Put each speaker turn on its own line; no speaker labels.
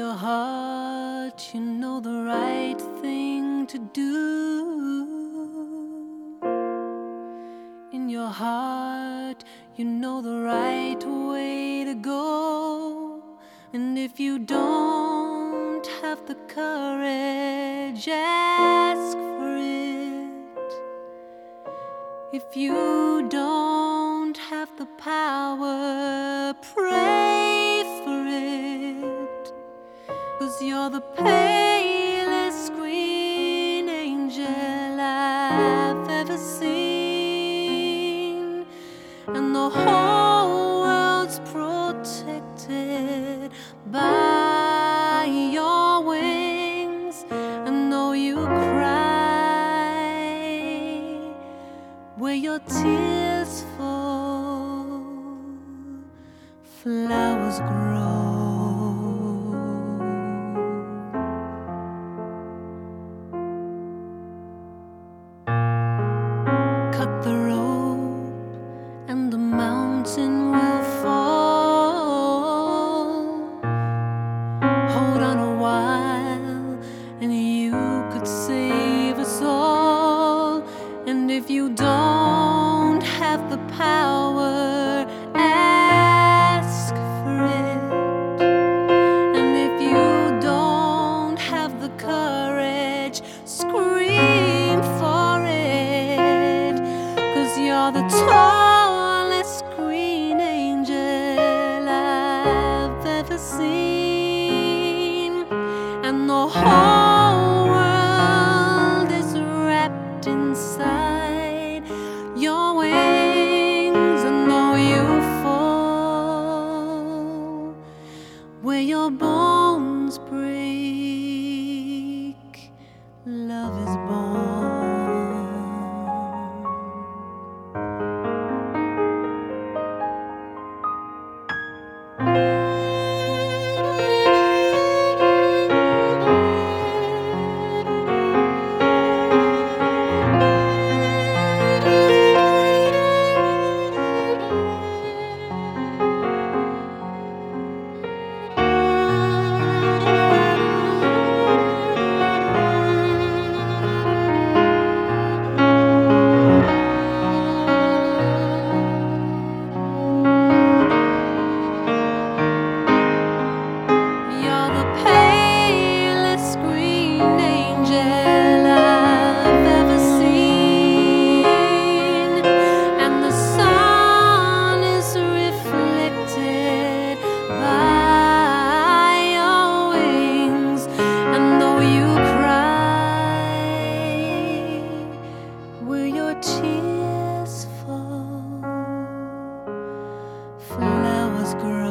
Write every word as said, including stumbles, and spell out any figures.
your heart, you know the right thing to do. In your heart, you know the right way to go. And if you don't have the courage, ask for it. If you don't have the power, pray for it. 'Cause you're the palest green angel I've ever seen, and the whole world's protected by your wings. And though you cry where your tears fall, flowers grow. Cut the rope and the mountain will fall. Hold on a while and you could save us all. And if you don't have the power, ask for it. And if you don't have the courage, scream for it. 'Cause you're the tallest green angel I've ever seen, and the whole world is wrapped inside your wings. And though you fall where your bones break, love is born. Tears fall, flowers grow.